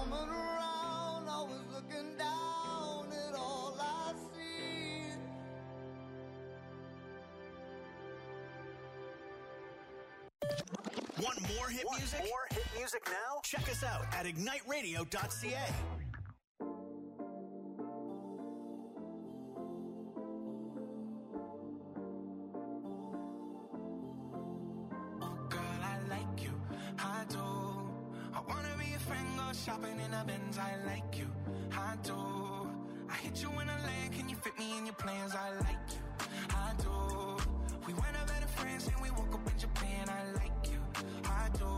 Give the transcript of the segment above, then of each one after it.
coming around, always looking down at all I see. Want more hit music? More hit music now? Check us out at igniteradio.ca. Shopping in a Benz, I like you, I do. I hit you in a land, can you fit me in your plans? I like you, I do. We went out better friends and we woke up in Japan, I like you, I do.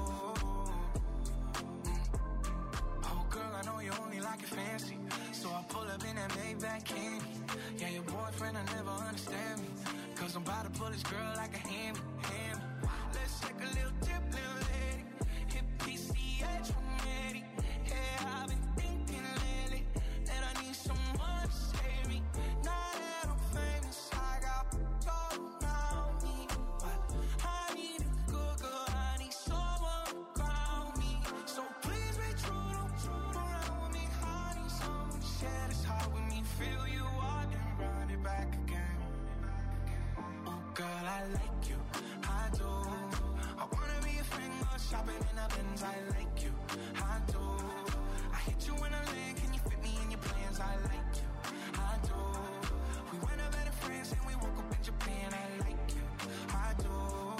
Oh girl, I know you only like it fancy, so I pull up in that Maybach candy. Yeah, your boyfriend will never understand me, cause I'm about to pull this girl like a hammy. Let's take a little dip, little lady, hit PCH from Eddie. I've been thinking lately that I need someone to save me. Now that I'm famous, I got gold around me, but I need a good girl, I need someone to ground me. So please be true, don't fool around with me. I need someone to share this heart with me. Feel you out and run it back again. Oh girl, I like you, I do. I wanna be a friend, go shopping in a Benz, I like you, I do. You in a land, can you fit me in your plans? I like you, I do. We went out better friends and we woke up in Japan. I like you, I do,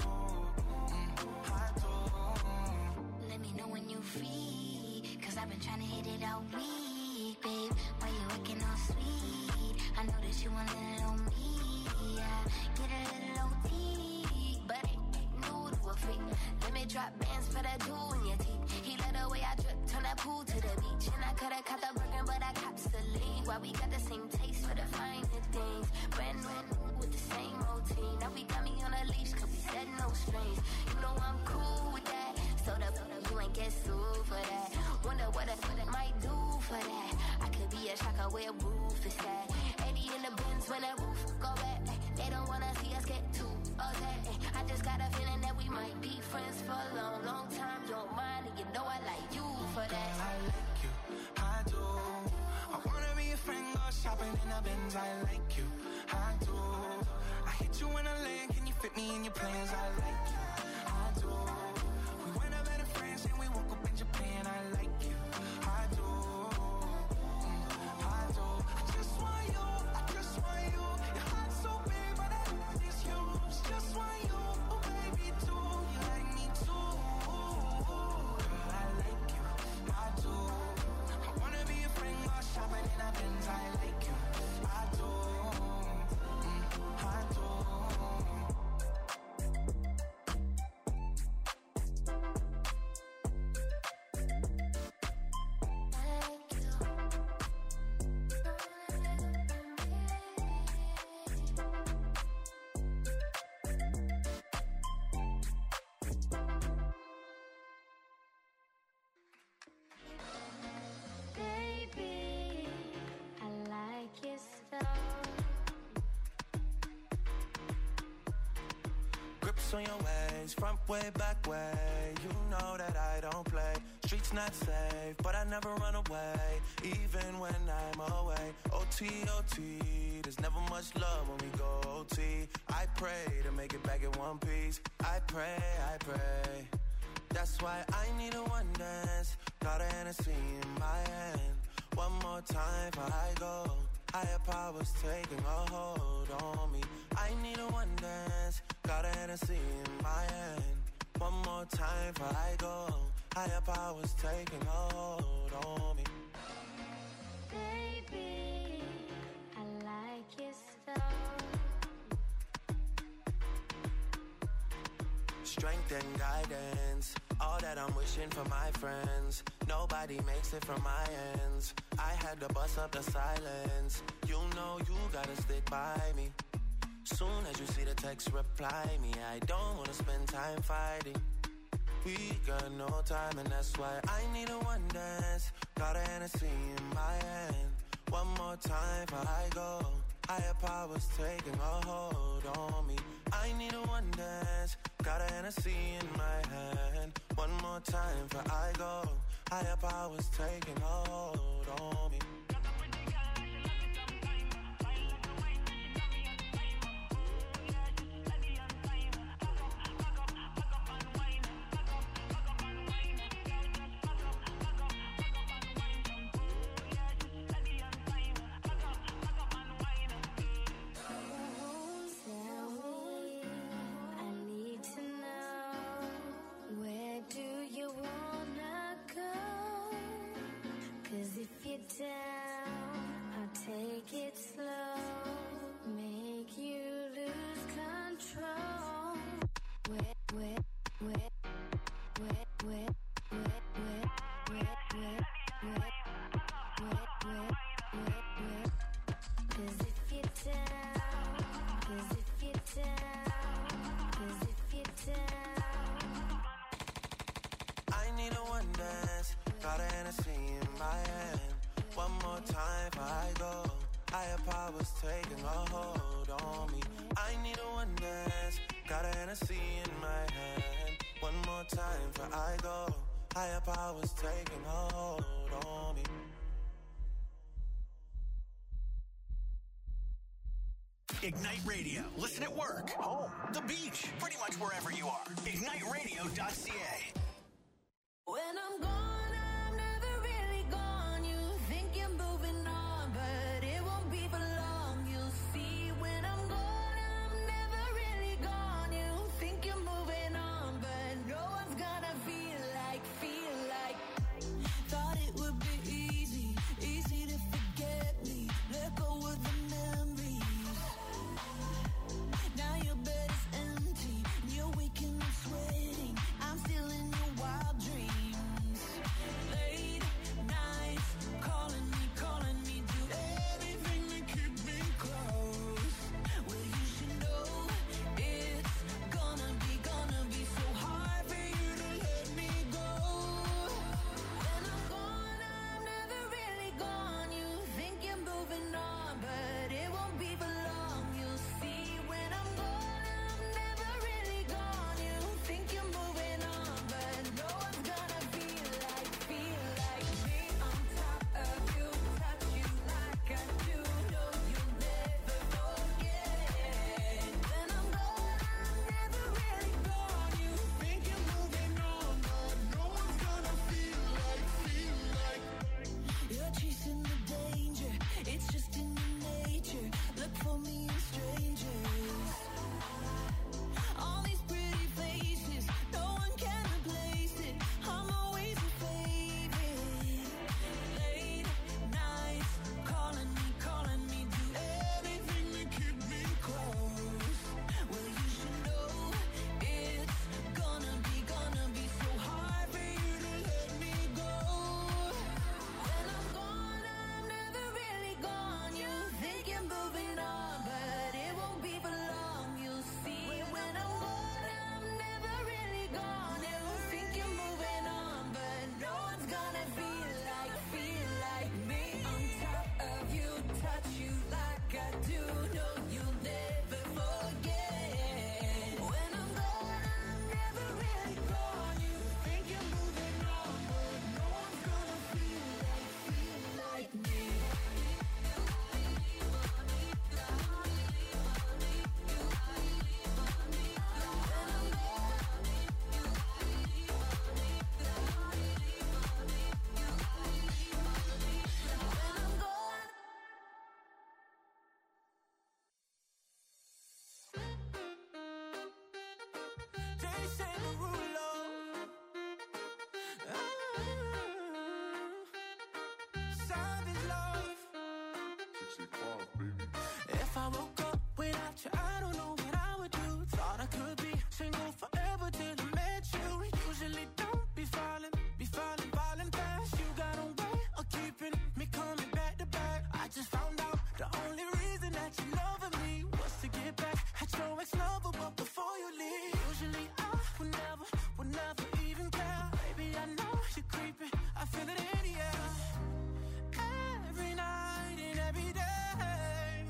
I do. Let me know when you free, cause I've been trying to hit it all week, babe. Why you acting all sweet? I know that you want a little on me, yeah. Get a little OT, but ain't new to a freak. Let me drop bands for that jewel in your teeth. He let the way I drip, turn that pool to the beach. And I coulda caught the burger, but I cops the lead. Why we got the same taste for the finer things. Brand new with the same routine. Now we got me on a leash, cause we said no strings. You know I'm cool with that. So you ain't get sued for that. Wonder what it might do for that. I could be a shocker where roof is at. 80 in the Benz when that roof go back. They don't wanna see us get too upset. I just got a feeling that we might be friends for a long, long time. You don't mind, and you know I like you for that. Girl, I like you, I do. I wanna be a friend, go shopping in a Benz. I like you, I do. I hit you in a land, can you fit me in your plans? I like you, I do. We went out better friends and we woke up in Japan. I like you, I do, I do. I just want you, I just want you. Your heart's so big, but I love is yours. Just want you, oh baby, too. You like me too. Girl, I like you, I do. I wanna be a friend, go shopping in a Benz. I like you, I do, I do. On your ways, front way, back way. You know that I don't play. Streets not safe, but I never run away, even when I'm away. OT, OT, there's never much love when we go OT. I pray to make it back in one piece. I pray. That's why I need a one dance. Got a Hennessy in my hand. One more time before I go. Higher powers taking a hold on me. I need a one dance. Got a Hennessy in my hand. One more time before I go. Higher powers taking a hold on me. Baby, I like it so. Strength and guidance, all that I'm wishing for my friends. Nobody makes it from my ends. I had to bust up the silence. You know you gotta stick by me. Soon as you see the text, reply me. I don't wanna spend time fighting. We got no time and that's why I need a one dance. Got a Hennessy in my hand. One more time before I go. Higher powers taking a hold on me. I need a one dance. Got a Hennessy in my hand. One more time before I go. Higher powers taking a hold on me. Take it slow, make you lose control. Cause if you're down, I need a one dance, got a Hennessy in my hand. One more time before I go. Higher powers taking a hold on me. I need a one dance, got a Hennessy in my hand. One more time before I go. Higher powers taking a hold on me. Ignite Radio. Listen at work, home, the beach, pretty much wherever you are. IgniteRadio.ca. when I'm gone, I'm never really gone. You think you're moving on, but it won't be for long. You'll see when I'm gone, I'm never really gone. You think you're moving on, but no one's gonna feel like. Thought it would be easy to forget me. Let go of the memories. Now your bed is empty, you're waking up sweating. I'm still in your wild dreams. Late nights, calling me, do everything to keep me close. Well, you should know it's gonna be so hard for you to let me go. When I'm gone, I'm never really gone. You think you're moving on, but it won't be for long. You'll see when I'm gone, I'm never really gone. You think you're moving on, but no one's gonna feel like me on top of you, touch you like I do. No, you'll never forget. When I'm gone, I'm never really gone. You think you're moving on, but no one's gonna feel like. You're chasing the danger, it's just in your nature. Look for me in strangers. All these pretty faces, no one can replace it. I'm always your favorite. Late nights, calling me, do everything to keep me close. Well, you should know it's gonna be so hard for you to let me go. When I'm gone, I'm never really gone. You think you're moving on, but it won't be for long. You'll see when I'm gone, I'm never really gone. You think you're moving on, but no one's gonna feel like me on top of you, touch you like I do. No, you'll never forget. When I'm gone, I'm never really gone. You think you're moving on, but no one's gonna feel like me. Jason Derulo. Savage love. If I woke up without you, I don't know what I would do. Thought I could be single forever till I met you. Usually don't be falling fast. You got a way of keeping me coming back to back. I just found out the only reason that you loving me was to get back at your ex-lover, but before you leave, usually I would never even care. Baby, I know you're creeping, I feel it in the air. Every night and every day,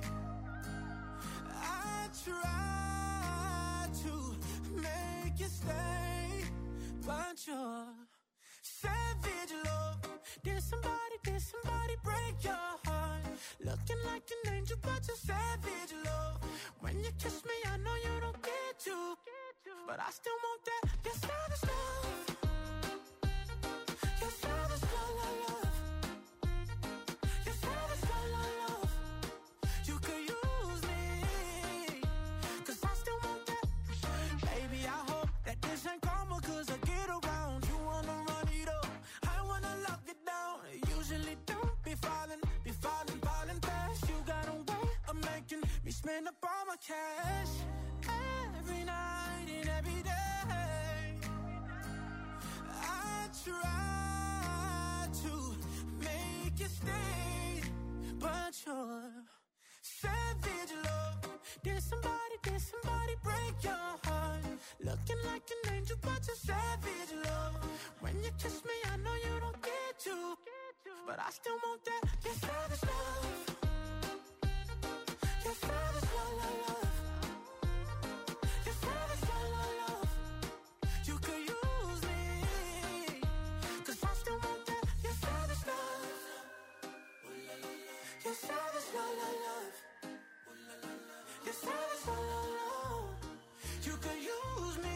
I try to make you stay, but you're savage love. Looking like an angel, but you're savage, love. When you kiss me, I know you don't get to, but I still want that. Your savage love. Your savage love, love. Your savage love, love. You could use me, 'cause I still want that. Baby, I hope that this ain't karma, 'cause I get around. You wanna run it up, I wanna lock it down. Usually don't be falling fast. You got a way of making me spend up all my cash. Every night and every day I try to make you stay, but you're savage, love. Did somebody break your heart? Looking like an angel, but you're savage, love. When you kiss me, I know you don't get to, but I still want that. Your savage love. Your savage love, love. Your savage love, love. You could use me, 'cause I still want that. Your savage love. Your savage love, love. Your savage love, love. You could use me.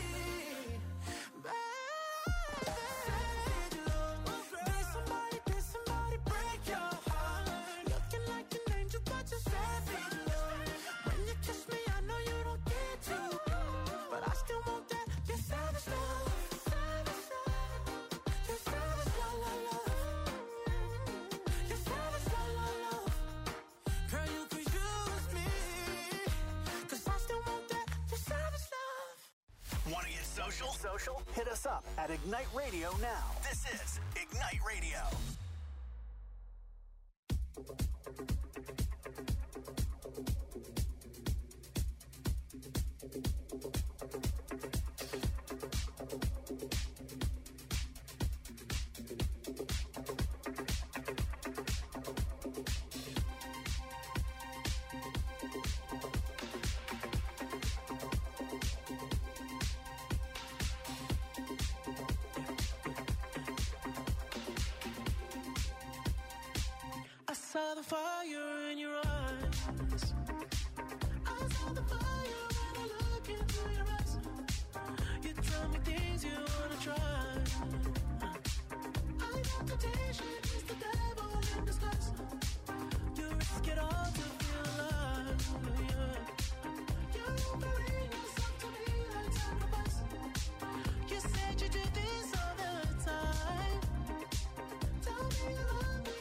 Social? Hit us up at Ignite Radio now. This is Ignite Radio. I saw the fire in your eyes. I saw the fire when I look into your eyes. You tell me things you wanna try. I know temptation is the devil in disguise. You risk it all to feel alive. Yeah. You're offering yourself to me like sacrifice. You said you do this all the time. Tell me you love me.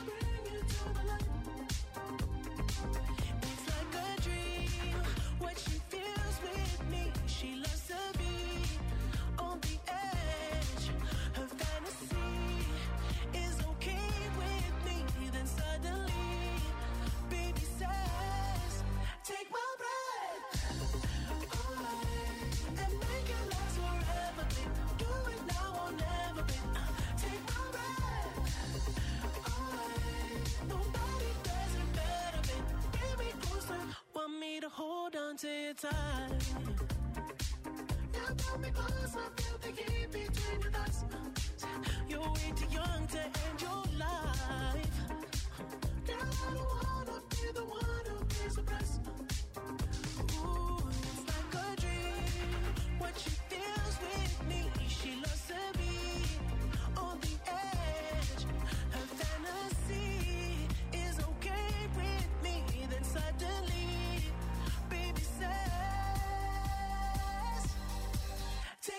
It's like a dream, what she feels with me. She loves to be on the edge. Her fantasy is okay with me. Then suddenly, baby says, take my breath away and make it last forever, babe. Do it now or never, babe. Take my breath away. Nobody does it better, babe. Bring me closer. Want me to hold on to your tight. You got me close, I feel the heat between your thighs. You're way too young to end your life. Girl, I don't wanna be the one who pays the price. Ooh, it's like a dream, what she feels with me. She loves to be on the edge. Her fantasy is okay with me. Then suddenly, baby says,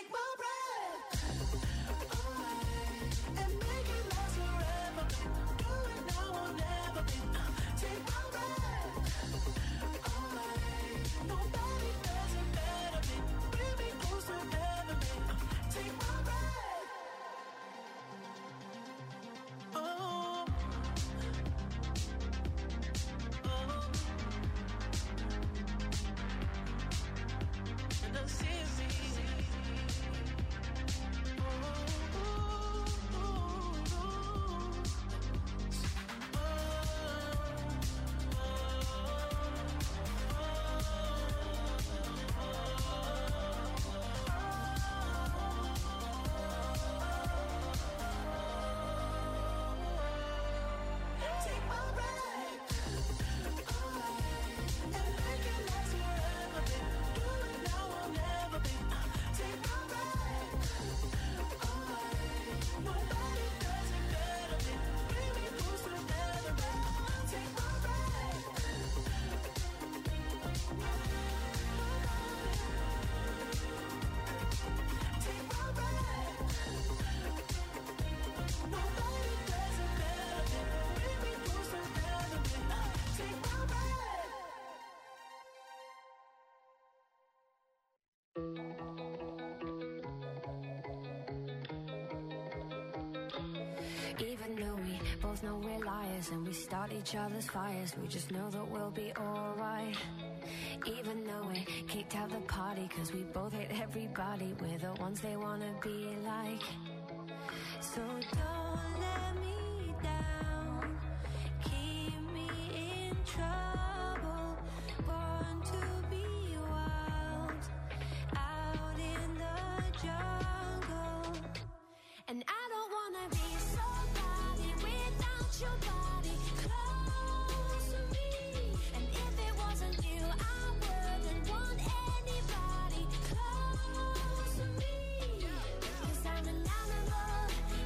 Even though we both know we're liars and we start each other's fires, we just know that we'll be alright. Even though we kicked out the party cause we both hate everybody, we're the ones they wanna be like. So don't let me down, keep me in trouble, born to be wild, out in the jungle. And I don't wanna be somebody without your body close to me. And if it wasn't you, I wouldn't want anybody close to me. Cause I'm an animal,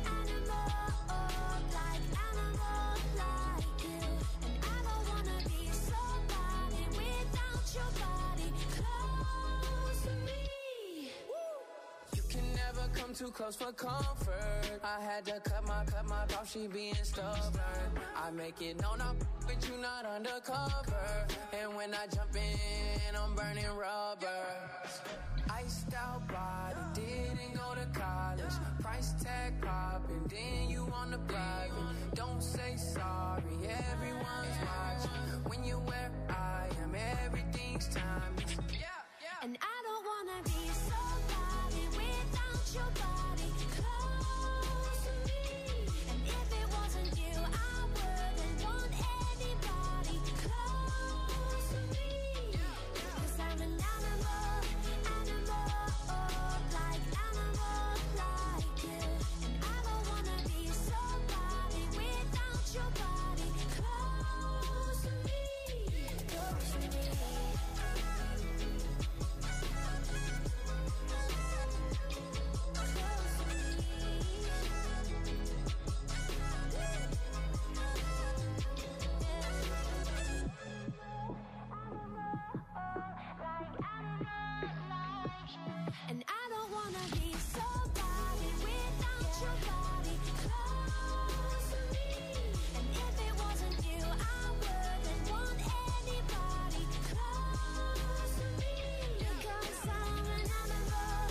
like you. And I don't wanna be somebody without your body close to me. You can never come too close for comfort. I had to cut my off, she being stubborn. I make it known I'm but you not undercover. And when I jump in, I'm burning rubber. Iced out body, didn't go to college. Price tag popping, then you on the private. Don't say sorry, everyone's watching. When you're where I am, everything's timeless. And I don't wanna be somebody without your body close to me. And if it wasn't you, I wouldn't want anybody close to me. Cause I'm an animal, like you. And I don't wanna be somebody without your body close to me. Close to me. And I don't wanna be somebody without your body close to me. And if it wasn't you, I wouldn't want anybody close to me. Because I'm an animal,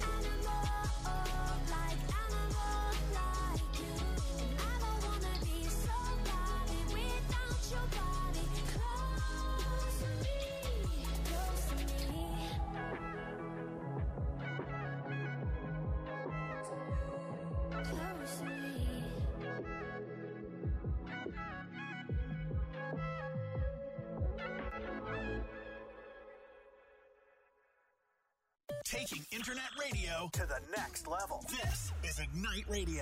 like you. And I don't wanna be somebody without your body close to me. Close to me. Close to me. Taking internet radio to the next level. This is Ignite Radio.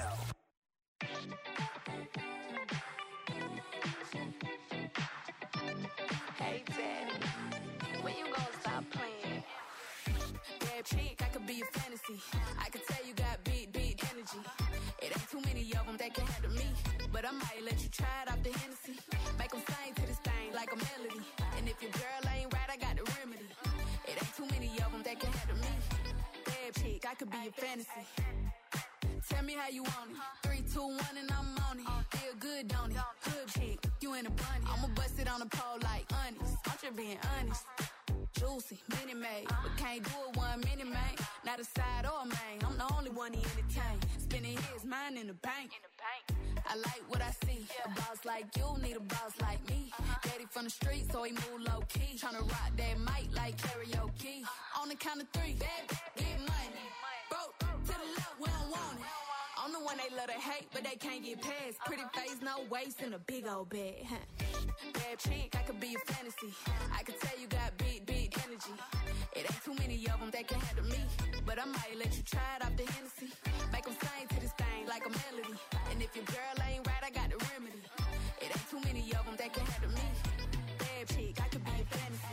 Hey, Daddy, when you gonna stop playing? Bad chick, I could be a fantasy. I could tell you got big energy. It ain't too many of them that can handle me. But I might let you try it off the Hennessy. Make them sing to this thing like a melody. And if your girl ain't right, I got the remedy. It ain't too many of them that can handle me. Bad chick, I could be a fantasy. Tell me how you want it. 3, 2, 1 and I'm on it. Feel good, don't it? Hood chick, you in a bunny. I'ma bust it on the pole like honest. I'm just being honest. Juicy, mini made, but can't do it 1 minute, man. Not a side or a main. I'm the only one he entertain. Spending his mind in the bank. I like what I see. A boss like you need a boss like me. Daddy from the street, so he move low key. Tryna rock that mic like karaoke. On the count of 3, baby, get money. Broke to the left, we don't want it. I'm the one they love to hate, but they can't get past. Pretty face, no waist, and a big old bag. Bad chick, I could be a fantasy. I could tell you got big energy. It ain't too many of them that can handle me. But I might let you try it off the Hennessy. Make them sing to this thing like a melody. And if your girl ain't right, I got the remedy. It ain't too many of them that can handle me. Bad chick, I could be a fantasy.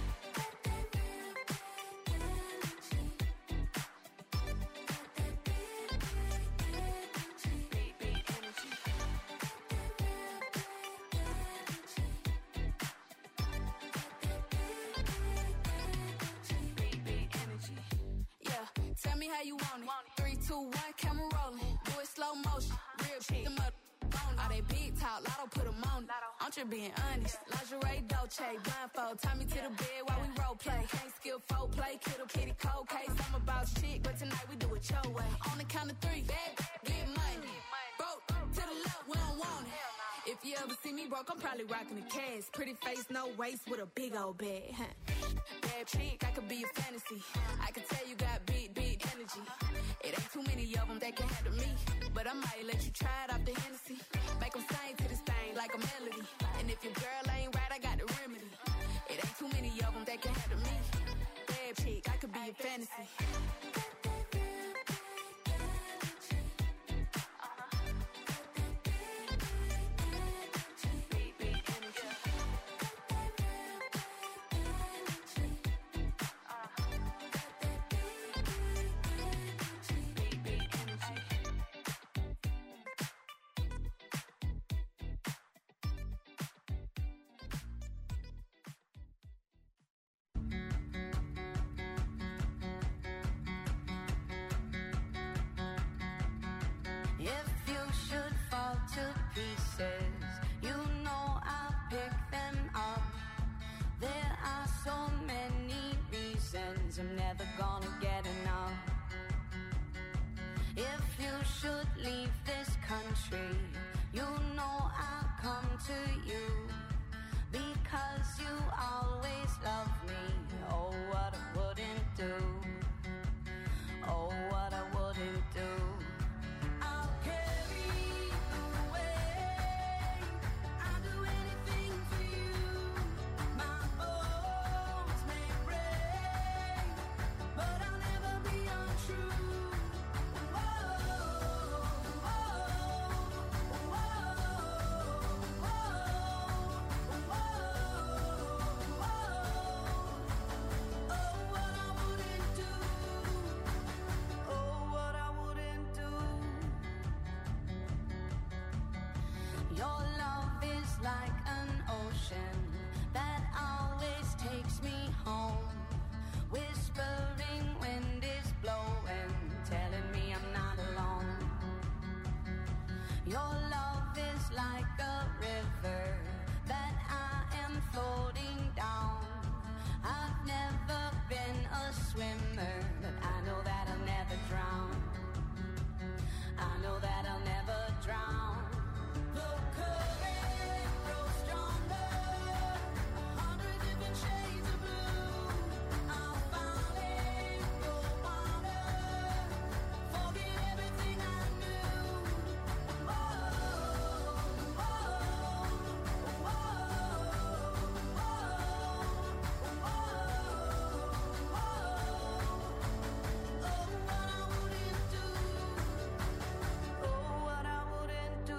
Tell me how you want it. 3, 2, 1, camera rolling. Do it slow motion. Real shit. Them up on all they big talk. Lotto put them on it. I'm just being honest. Lingerie, Dolce, blindfold. Tie me to the bed while we role play. Can't skill folk play. Kiddo, kitty, cold case. I'm about shit, but tonight we do it your way. On the count of 3, bad, get money. Broke to the ever see me broke, I'm probably rocking a cast. Pretty face, no waist, with a big old bag. Bad chick, I could be a fantasy. I could tell you got big energy. It ain't too many of them that can handle me. But I might let you try it off the Hennessy. Make them sing to this thing like a melody. And if your girl ain't right, I got the remedy. It ain't too many of them that can handle me. Bad chick, I could be a fantasy. I'm never gonna get enough. If you should leave this country, you know I'll come to you, because you always love me. Oh, what I wouldn't do. Oh, what I wouldn't do. I'll carry the weight. I'll do anything for you. My bones may break, but I'll never be untrue. Your love is like an ocean that always takes me home. Whispering wind is blowing, telling me I'm not alone. Your love is like a river that I am floating down. I've never been a swimmer, but I know that I'll never drown. I know that I'll never drown. The current grows stronger, 100 different shades of blue. I'll finally go water, forget everything I knew. Oh, oh, oh, oh, what I wouldn't do.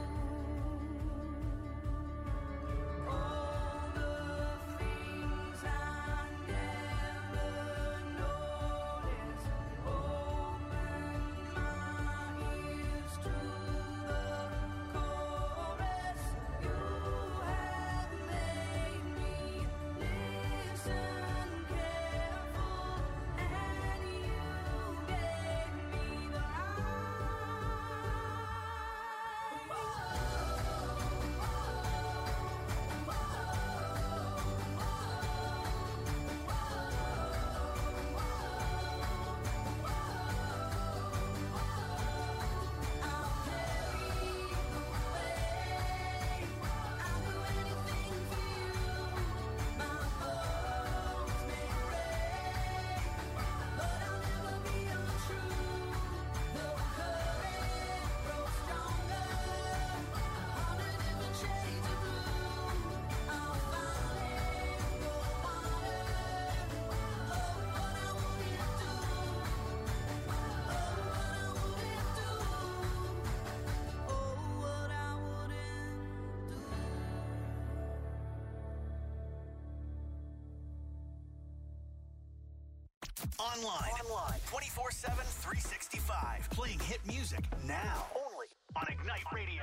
All the things I never noticed. Open my ears to the chorus. You have made me listen careful, and you gave me the Online. 24/7, 365. Playing hit music now. Only on Ignite Radio.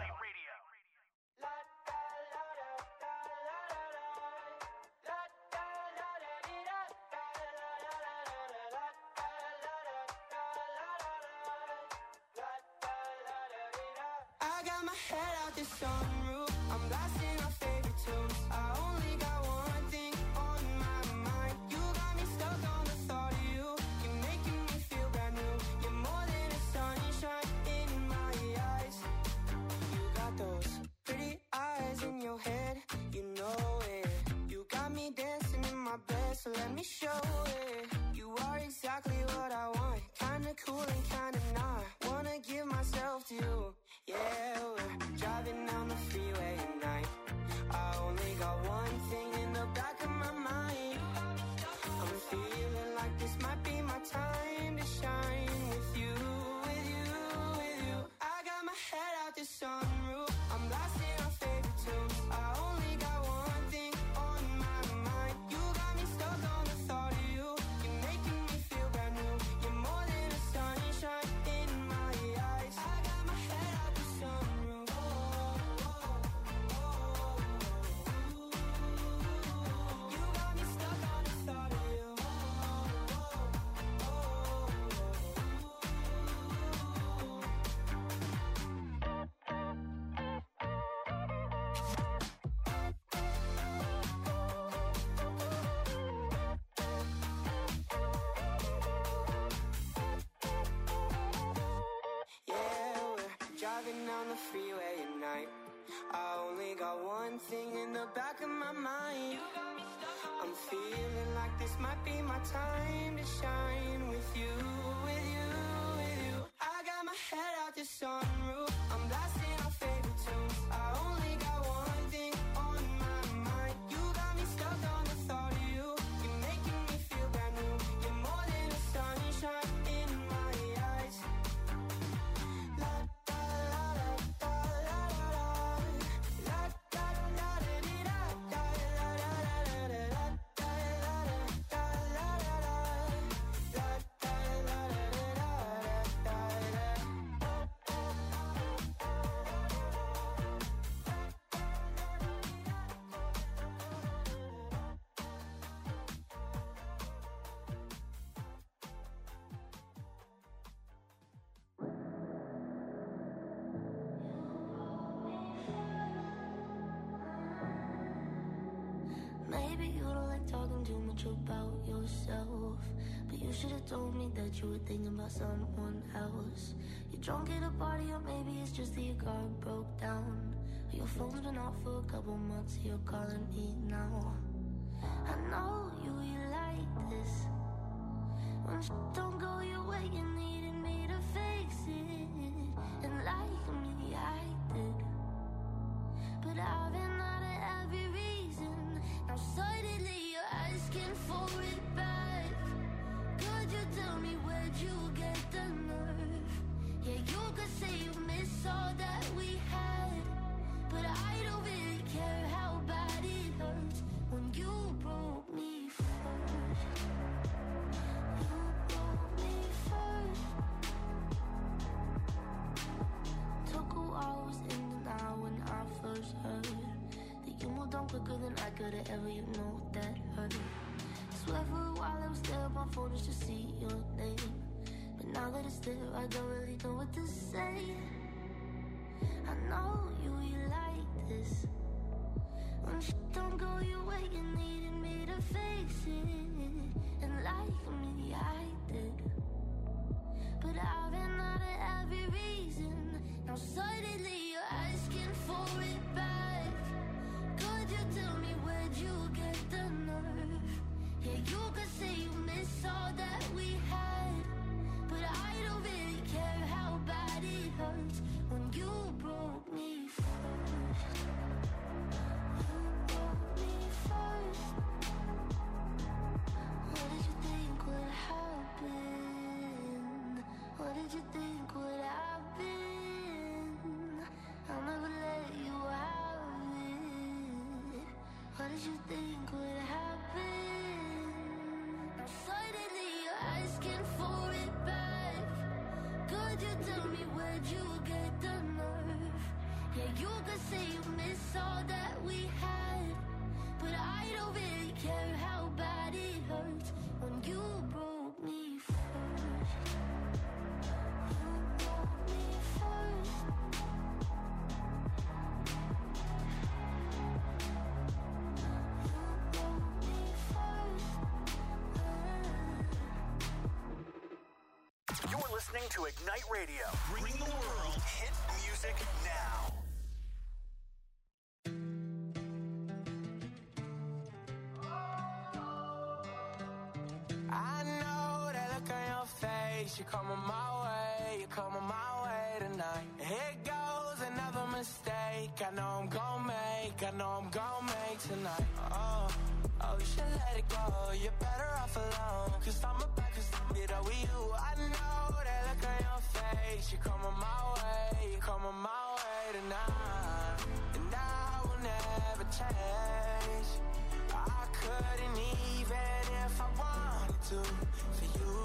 I got my head out the sunroof. I'm blasting our favorite tunes. I only got one thing on my mind. You got me stuck on the thought of you. You're making me feel brand new. You're more than a sunshine in my eyes. You got those pretty eyes. the freeway at night. I only got one thing in the back of my mind. I'm feeling like this might be my time to shine with you, with you, with you. I got my head out the sunroof, I'm blasting our favorite tunes. I only got one thing on my mind. You got me stuck on the thought of you. You're making me feel brand new. You're more than a sunshine in my eyes. La da la da da la da la da da da da da la da la da da da la da la da la da Maybe you don't like talking too much about yourself, but you should have told me that you were thinking about someone else. You're drunk at a party, or maybe it's just that your car broke down. Your phone's been off for a couple months, you're calling me now. I know you like this. When shit don't go your way, you needed me to fix it. And like me, I did. But I've been out of every reason. Now suddenly you're asking for it back. Could you tell me where'd you get the nerve? Yeah, you could say you miss all that we had, but I don't really care how bad it hurts when you broke me first. You broke me first. Took a while, was in denial when I first heard that you moved on quicker than I could have ever, you know that hurt. Swear for a while I was there on my phone just to see your name, but now that it's there I don't really know what to say. I know you like this. When shit don't go your way, you needed me to fix it. And like me, I did. But I've been out of every reason. Now suddenly you're asking for it back. Could you tell me where'd you get the nerve? Yeah, you could say you miss all that we had, but I don't really care how bad it hurts when you broke me first. You broke me first. What did you think would happen? What did you think would happen? I'll never let you have it. What did you think would happen? Now suddenly you're asking for it back. Could you tell me where'd you get the nerve? Yeah, you could say you miss all that we had, but I don't really care how bad it hurts when you broke me first. You broke me first. You broke me first. You're listening to Ignite Radio. Bring the world hit music now. I know that look on your face. You're coming my way, you're coming my way tonight. Here goes another mistake. I know I'm gon' make tonight. Oh, you should let it go. You're better off alone. Cause I'm about to stop it over you. I know that look on your face. You're coming my way tonight. And I will never change. I couldn't even if I wanted to for you.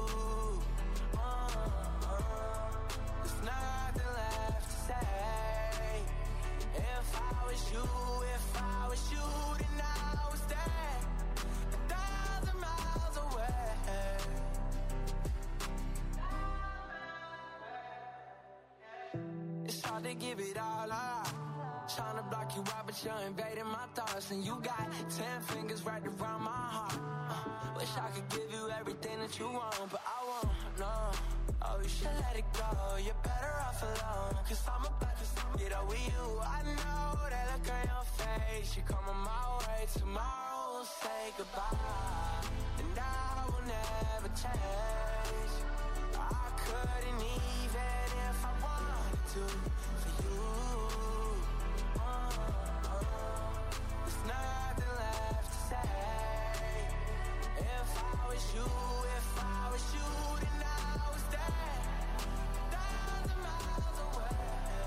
There's nothing left to say. If I was you, then I was there 1,000 miles away. It's hard to give it all up. Trying to block you out, but you're invading my thoughts. And you got 10 fingers right around my heart. Wish I could give you everything that you want, but I won't, no. Oh, you should let it go. You're better off alone, cause I'm about to get over you. I know that look on your face. You're coming my way, tomorrow we'll say goodbye, and I will never change. I couldn't even if I wanted to for you. There's nothing left to say. If I was you, then I was there, 1,000 miles away.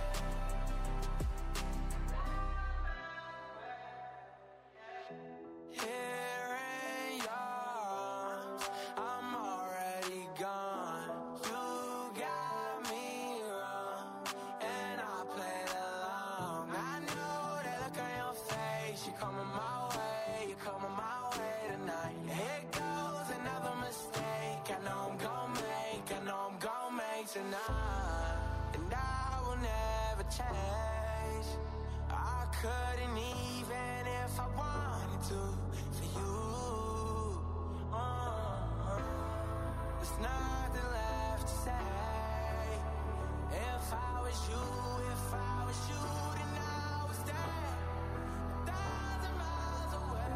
Here in yours, I'm already gone. You got me wrong, and I played along. I know that look on your face. You're coming my way, you're coming my way tonight. Here goes another mistake. I know I'm gon' make tonight, and I will never change. I couldn't even if I wanted to for you. There's nothing left to say. If I was you, then I was there, 1,000 miles away.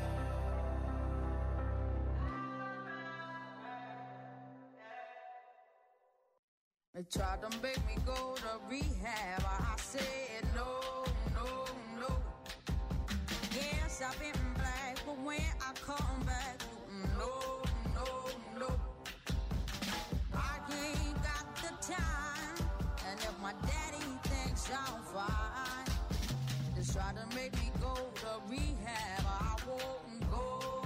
They tried to make me go to rehab. I said no, no, no. Yes, I've been black, but when I come back, no, no, no. I ain't got the time, and if my daddy thinks I'm fine, they try to make me go to rehab. I won't go.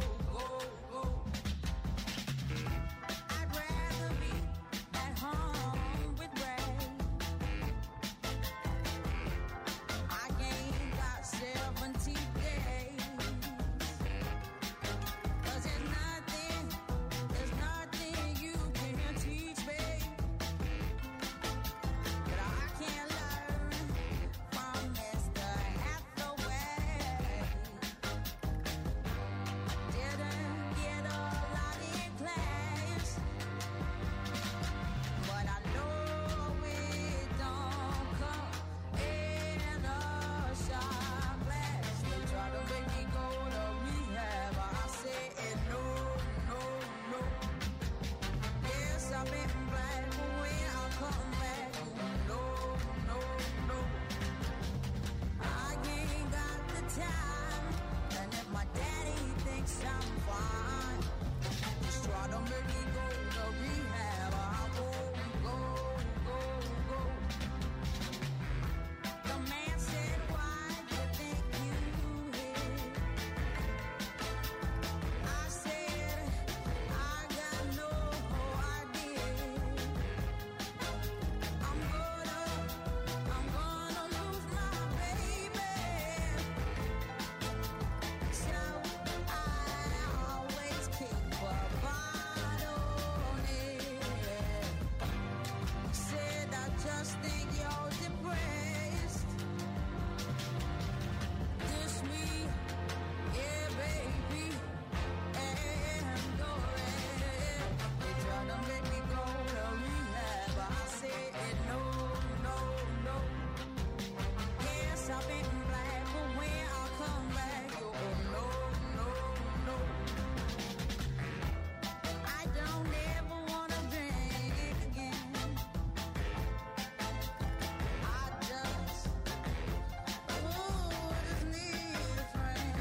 I'd rather be at home with Ray. I ain't got 70 days. 'Cause there's nothing you can teach me that I can't learn from Mr. Hathaway. Didn't get a lot in class, but I know it don't come in a shot glass. They try to make me go to rehab. I said no, no, no. Yes, I've been black, but when I come back, no, no, no. I ain't got the time, and if my daddy thinks I'm fine, just try to make me go to rehab. I won't go. The man said, why do you think you hit? I said, I got no idea. I'm gonna lose my baby. So I always keep a bottle near. Said I just think you're depressed. This me, yeah, baby, and go ahead. They try to make me go to rehab. I said no, no, no. Yes, I've been black, but when I come back, oh no, no, no. I don't ever wanna drink again. I just need a friend.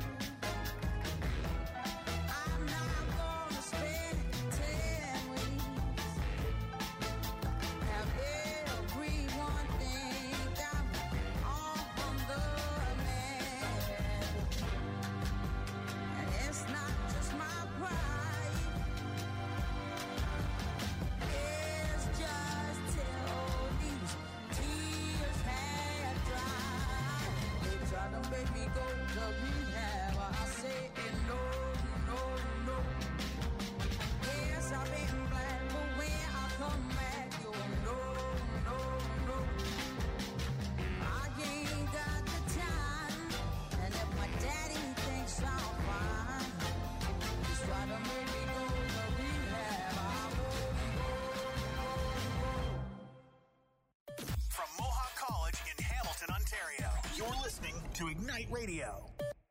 I'm not gonna spend 10 weeks. Have everyone think I'm off from the man. And it's not just my pride. It's just till these tears had dried. They try to make me go to rehab. I say no, no, no. Yes, I've been black, but when I come back, you no, no, no. I ain't got the time, and if my daddy thinks I'm fine, just try to make me go to rehab. I won't go. to Ignite Radio.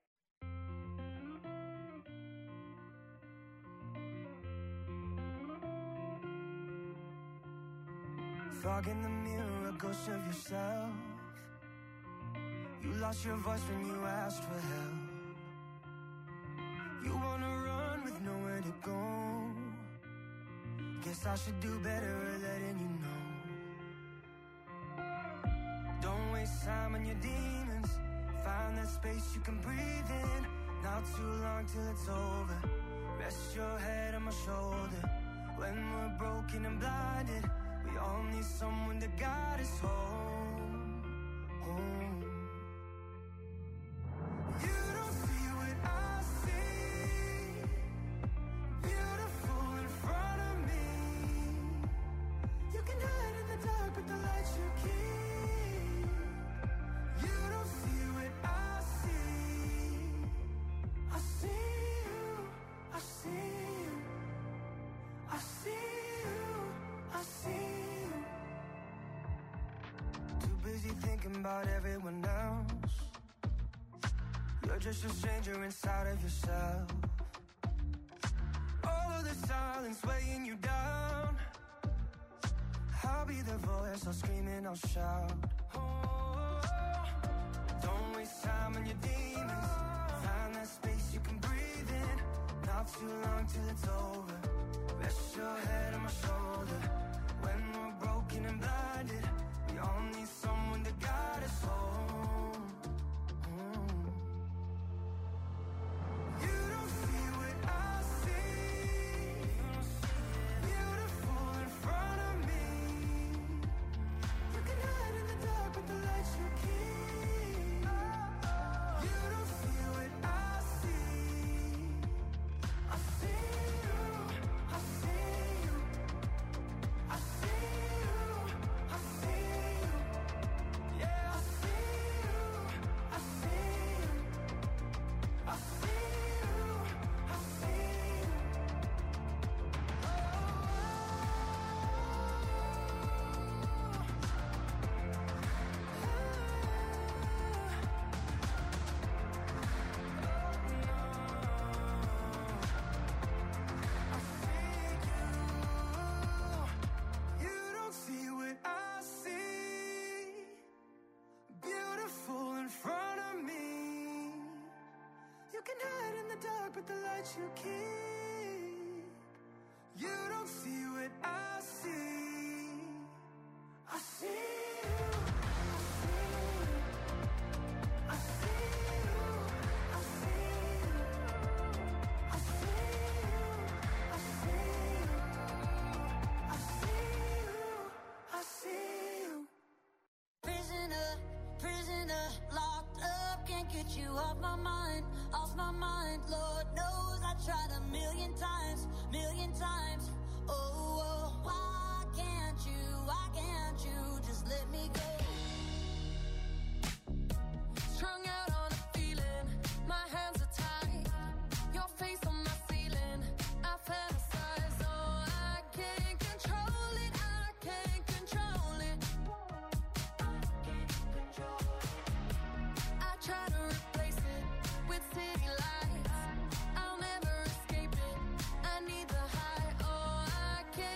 Fog in the mirror, a ghost of yourself. You lost your voice when you asked for help. You wanna run with nowhere to go. Guess I should do better at letting you know. Don't waste time on your demons. Find that space you can breathe in. Not too long till it's over. Rest your head on my shoulder. When we're broken and blinded, we all need someone to guide us home, home. You don't see what I see. Beautiful in front of me. You can hide in the dark with the light you keep. You don't see what I see. I see you, I see you, I see you, I see you. Too busy thinking about everyone else. You're just a stranger inside of yourself. All of the silence weighing you down. I'll be the voice, I'll scream and I'll shout. Oh, don't waste time on your demons. Find that space you can breathe in. Not too long till it's over. Rest your head on my shoulder. When we're broken and blinded, we all need someone to guide us home. You don't see what I see. Beautiful in front of me. You can hide in the dark with the lights you keep. You don't see what I see. I see you, I see you, I see you, I see you. Yeah, I see you, I see you, I see you, I see you. You don't see what I see. Beautiful in front of me. You can hide in the dark with the lights you keep. You don't see what I see. I see you. I see you. I see you. I see you. I see you. I see you. I see you. Prisoner, prisoner, locked up, can't get you off my mind, off my mind. Lord knows I tried a million times, oh, oh. Why can't you just let me go? Strung out on a feeling, my hands are tied, your face on my ceiling, I fantasize, oh, I can't control it, I can't control it. I try to replace it with city lights. I'll never escape it. I need the high. Oh, I can't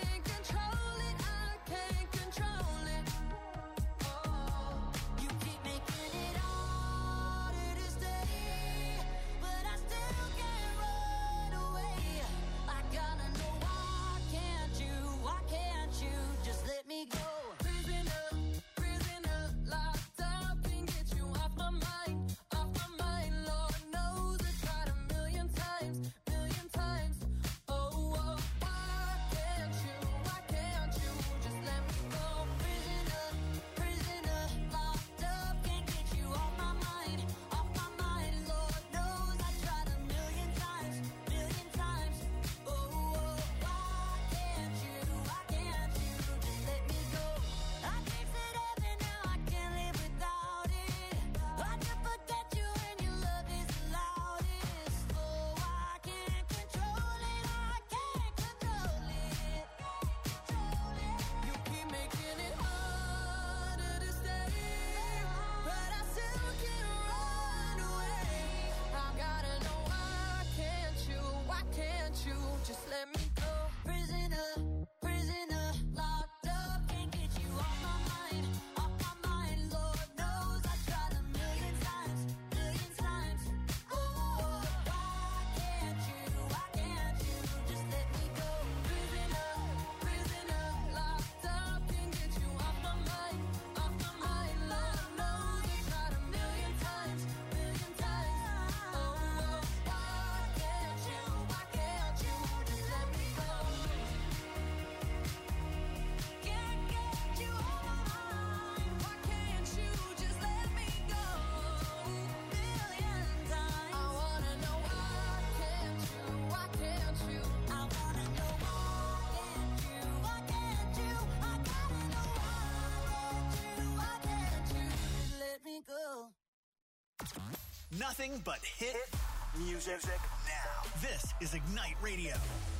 Nothing but hit music now. This is Ignite Radio.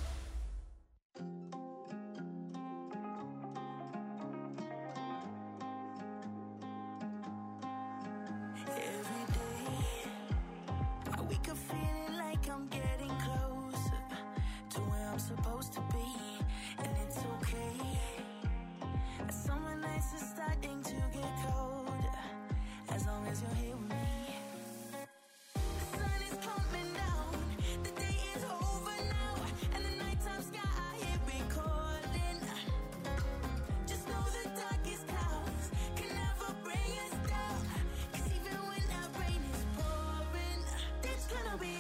Every day, I wake up feeling like I'm getting closer to where I'm supposed to be, and it's okay. Summer nights are starting to get colder, as long as you're here with me. The sun is coming down, the day is over now, and the nighttime sky here recording. Just know the darkest clouds can never bring us down, 'cause even when that rain is pouring, it's gonna be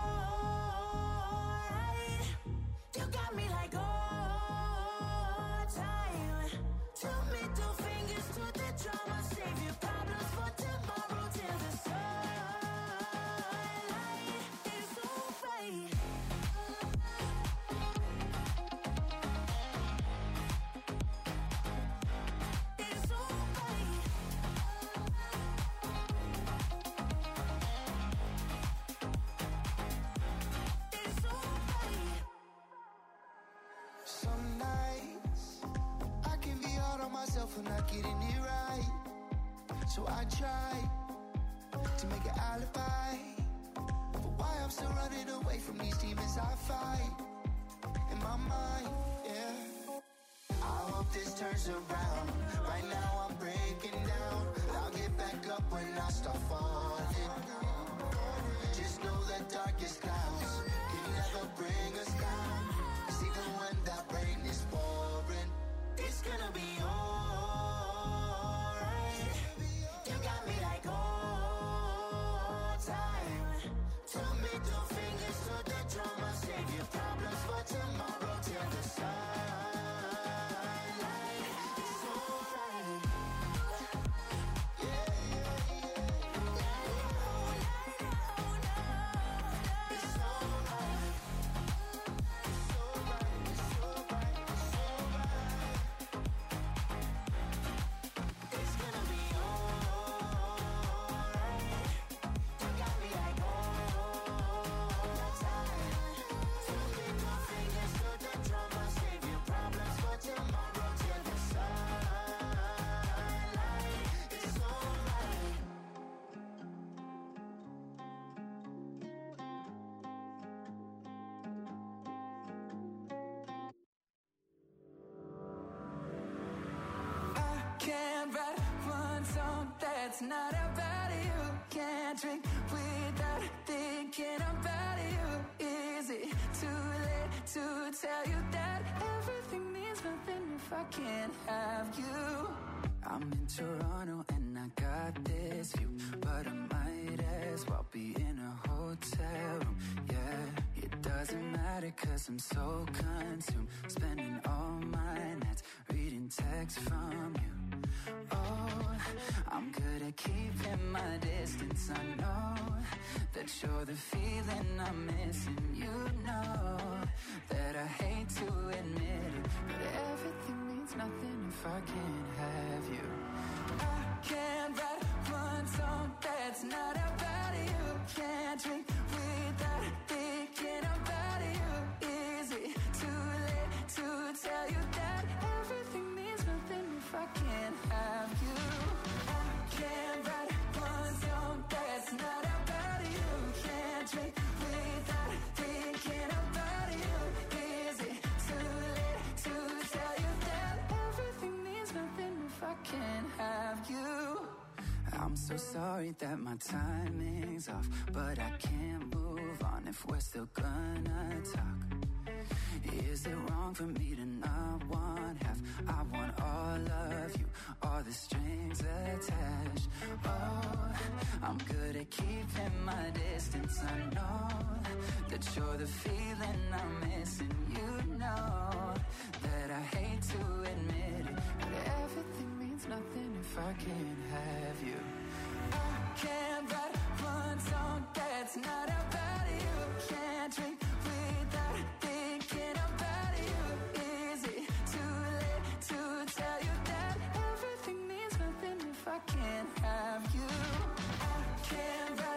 alright. You got me like all time. Two middle fingers to the drama, save your problems for tomorrow till the sunlight is so bright. It's so bright. It's so bright. Some nights I can be hard on myself for not getting it right. So I try to make an alibi for why I'm still running away from these demons I fight in my mind, yeah. I hope this turns around. Right now I'm breaking down, but I'll get back up when I start falling. Just know the darkest clouds can never bring us down, 'cause even when that rain is pouring, It's gonna be alright. You got me like all time. Two middle fingers to the drama, save your problems for tomorrow till the sunlight is so bright. It's so bright. It's so bright. It's so bright. It's so bright. It's gonna be alright. You got me like all time. Two middle fingers to the drama, save your problems for tomorrow till the sunlight is so bright. I can't write one song that's not about you. Can't drink without thinking about you. Is it too late to tell you that everything means nothing if I can't have you? I'm in Toronto and I got this view, but I might as well be in a hotel room. Yeah, it doesn't matter 'cause I'm so consumed, spending all my nights reading texts from you. Oh, I'm good at keeping my distance. I know that you're the feeling I'm missing. You know that I hate to admit it, but everything means nothing if I can't have you. I can't write one song that's not about you. Can't drink without thinking about you. Is it too late to tell you that everything means nothing if I can't have you? I can't write one song that's not about you. Can't drink without thinking about you. Is it too late to tell you that everything means nothing if I can't have you? I'm so sorry that my timing's off, but I can't move on if we're still gonna talk. Is it wrong for me to not want half? I want all of you, all the strings attached. Oh, I'm good at keeping my distance. I know that you're the feeling I'm missing. You know that I hate to admit it, but everything means nothing if I can't have you. I can't write one song that's not about you. Can't drink without thinking about you. Is it too late to tell you that everything means nothing if I can't have you? I can't write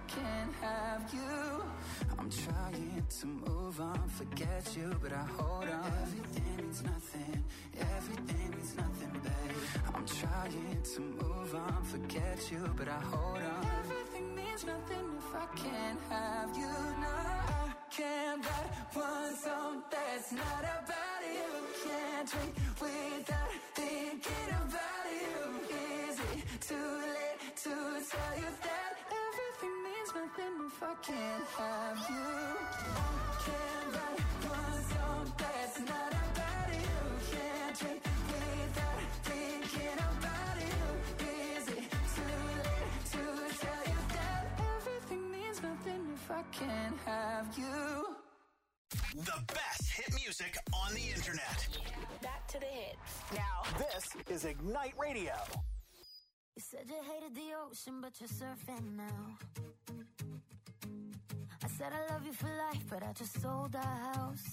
can't have you. I'm trying to move on, forget you, but I hold on. Everything means nothing, everything means nothing, babe. I'm trying to move on, forget you, but I hold on. Everything means nothing if I can't have you. No, I can't write one song that's not about you. Can't drink without thinking about you. Is it too late to tell you that everything means nothing if I can't have you? I can't write one song that's not about you. Can't drink without thinking about you. Is it too late to tell you that everything means nothing if I can't have you? The best hit music on the internet. Back to the hits. Now, this is Ignite Radio. You said you hated the ocean, but you're surfing now. I said I love you for life, but I just sold our house.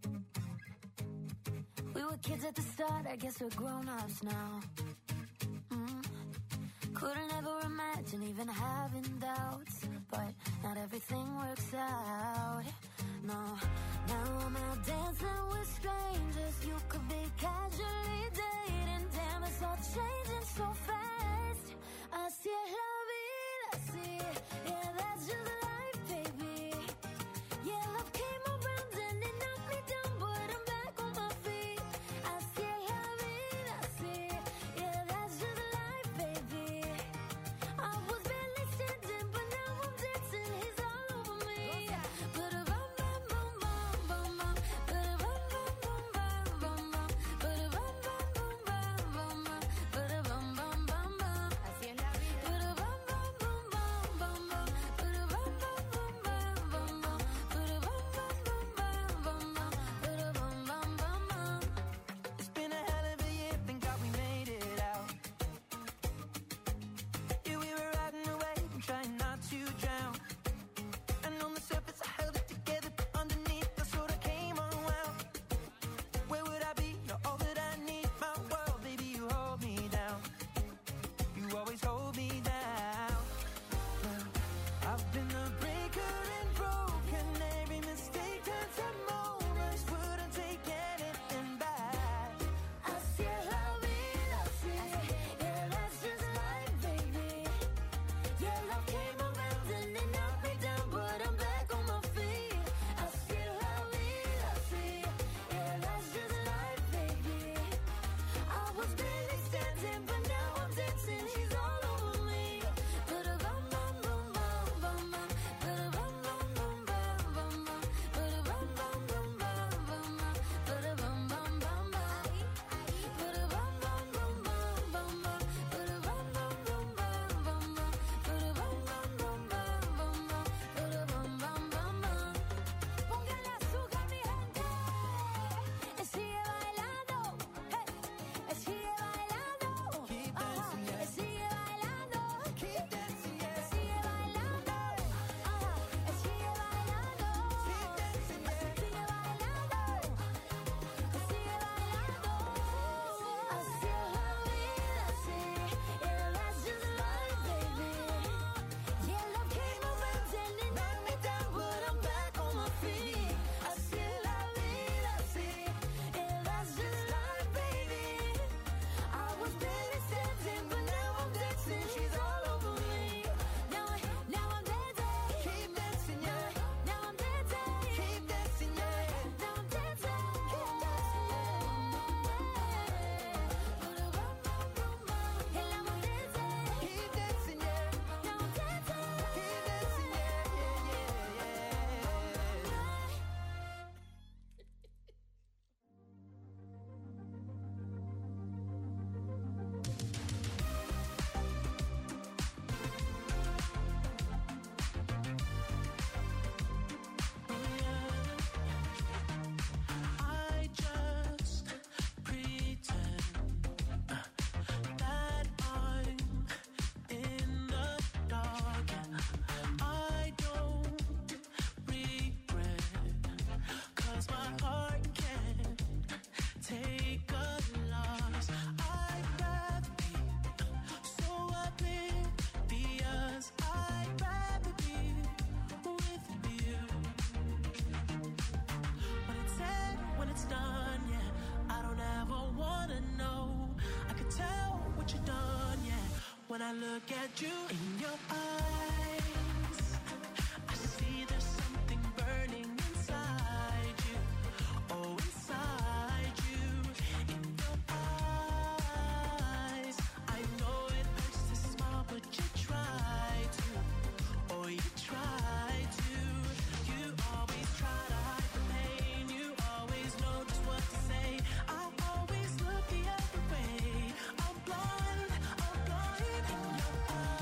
We were kids at the start, I guess we're grown-ups now. Couldn't ever imagine even having doubts, but not everything works out. No, now I'm out dancing with strangers. You could be casually dating. Damn, it's all changing so fast. Así es la vida, así. Yeah, that's just life, baby. Yeah, love came around and it knocked me down, but I'm back on my feet. Así es la vida, así. Yeah, that's just life, baby. I was barely standing, but now I'm dancing. He's all over me. Ba-da-bum, bum, bum, bum, bum, bum. Ba-da-bum, bum, bum, bum, bum, bum. Ba-da-bum, bum, bum, bum, bum, bum. Ba-da-bum, bum, bum, bum. look at you in your eyes, I see there's something burning inside you. Oh, inside you, in your eyes. I know it hurts to smile, but you try to. Oh, you try to. You always try to hide the pain. You always know just what to say. I always look the other way. I'm blind in your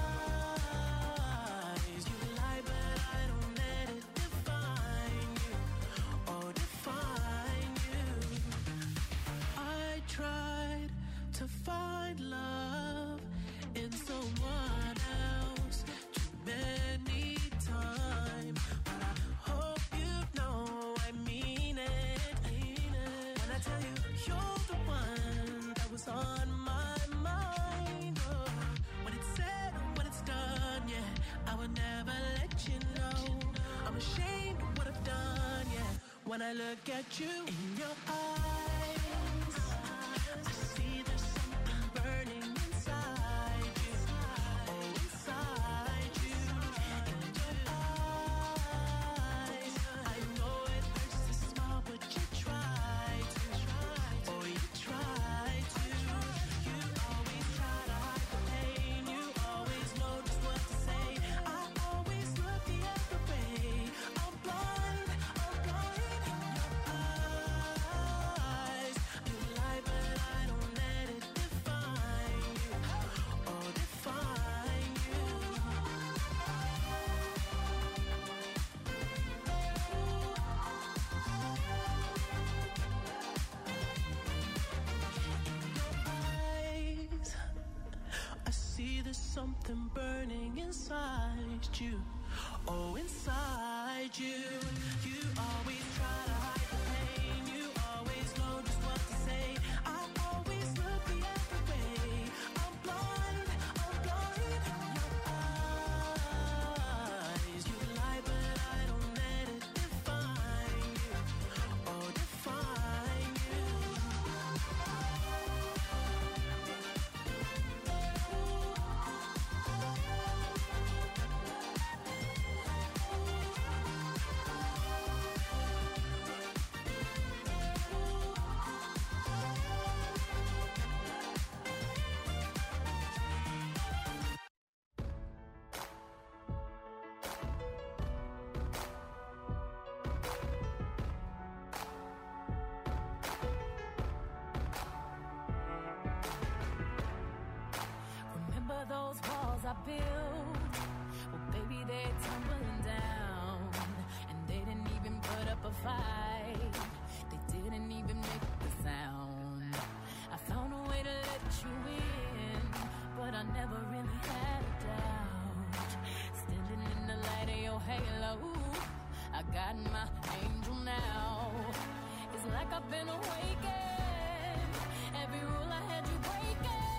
eyes. You lie, but I don't let it define you. Oh, define you. I tried to find love in someone else too many times, but I hope you know I mean it. When I tell you you're the one that was on my mind. Oh, when it's said and when it's done, yeah, I would never let you know. I'm ashamed of what I've done, yeah. When I look at you in your eyes, I see there's something burning inside you. Oh, inside you, in your eyes. I know it hurts to smile, but you try to. Oh, you try to. You always try to hide the pain. You always know just what to say. I always look the other way. I'm blind in your eyes. You lie, but I don't let it define you. Oh, define you. Eyes, I see there's something burning inside you. Oh, inside you. You always try to hide the pain. You always know just what to say. I always look the other way. I'm blind in your eyes. You lie, but I don't let it define you. Oh, define you. Remember those walls I built? Well, baby, they're tumbling down. And they didn't even put up a fight. They didn't even make a sound. I found a way to let you in, but I never really had a doubt. Standing in the light of your halo, I got my angel now. It's like I've been awakened. Every rule I had you breaking.